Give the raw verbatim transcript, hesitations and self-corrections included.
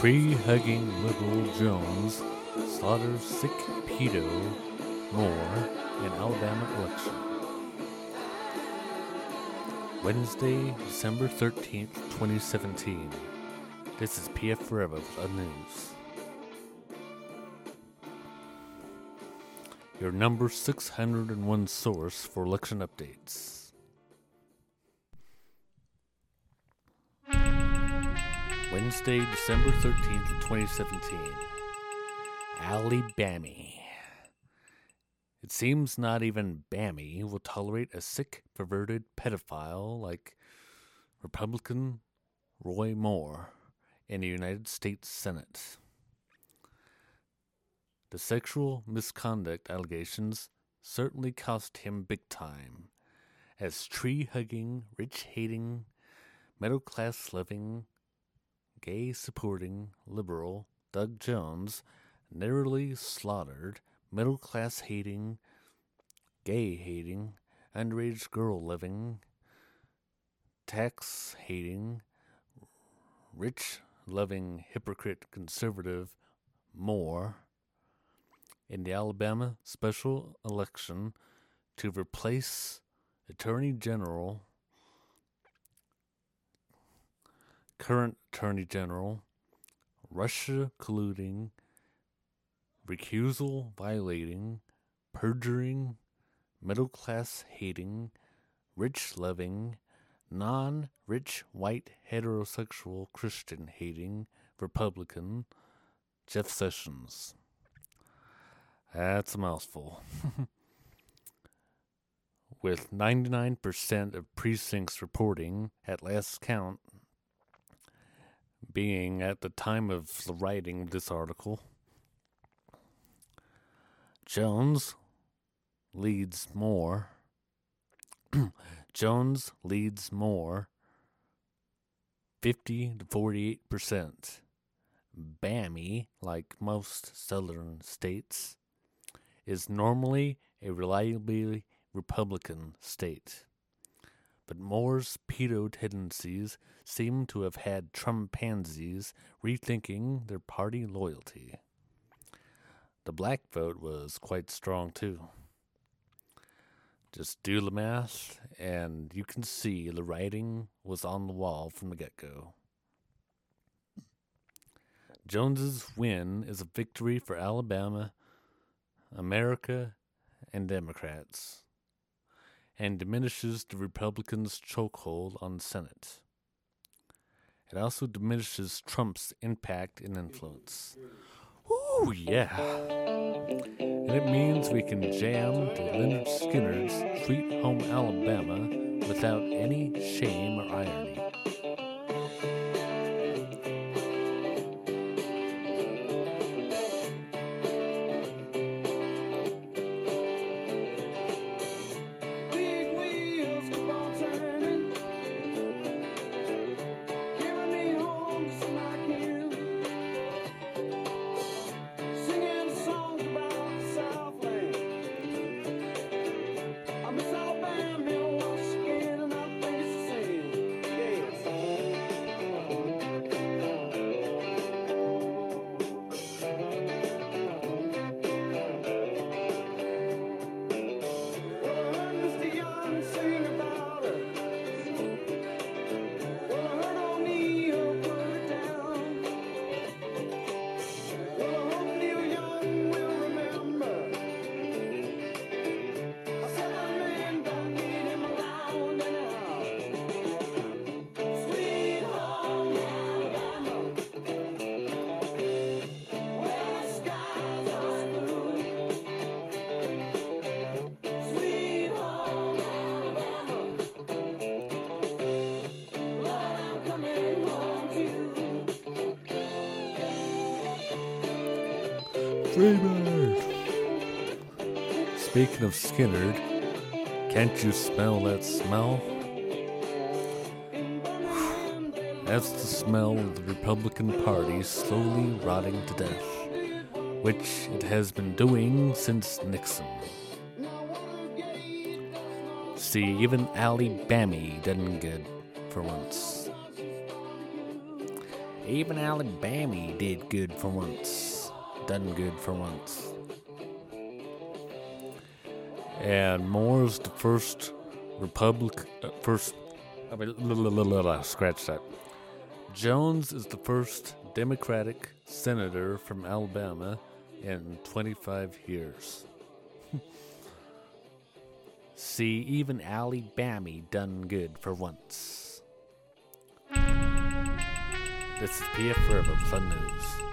Tree-hugging liberal Jones slaughters sick pedo Moore in Alabama election. Wednesday, December thirteenth, twenty seventeen. This is P F Forever with the news. Your number six hundred one source for election updates. Wednesday, December thirteenth, twenty seventeen. Alabama. It seems not even Bammy will tolerate a sick, perverted pedophile like Republican Roy Moore in the United States Senate. The sexual misconduct allegations certainly cost him big time, as tree-hugging, rich-hating, middle-class-living, gay-supporting liberal Doug Jones narrowly slaughtered middle-class-hating, gay-hating, underage girl-loving, tax-hating, rich-loving, hypocrite conservative Moore in the Alabama special election to replace Attorney General, current Attorney General, Russia colluding, recusal violating, perjuring, middle-class hating, rich-loving, non-rich white heterosexual Christian hating Republican Jeff Sessions. That's a mouthful. With ninety-nine percent of precincts reporting, at last count, being at the time of the writing of this article, Jones leads more. Jones leads more, fifty to forty-eight percent. Bammy, like most southern states, is normally a reliably Republican state. But Moore's pedo tendencies seem to have had Trumpansies rethinking their party loyalty. The black vote was quite strong, too. Just do the math, and you can see the writing was on the wall from the get-go. Jones's win is a victory for Alabama, America, and Democrats, and diminishes the Republicans' chokehold on the Senate. It also diminishes Trump's impact and influence. Ooh, yeah. And it means we can jam to Lynyrd Skynyrd's Sweet Home Alabama without any shame or irony. Freebird! Speaking of Skynyrd, can't you smell that smell? That's the smell of the Republican Party slowly rotting to death, which it has been doing since Nixon. See, even Alabama doesn't good for once. Even Alabama did good for once. Done good for once. And Moore's the first Republic, uh, first, I mean, la, la, la, la, la, scratch that. Jones is the first Democratic senator from Alabama in twenty-five years. See, even Alabama done good for once. This is P F Forever Plum News.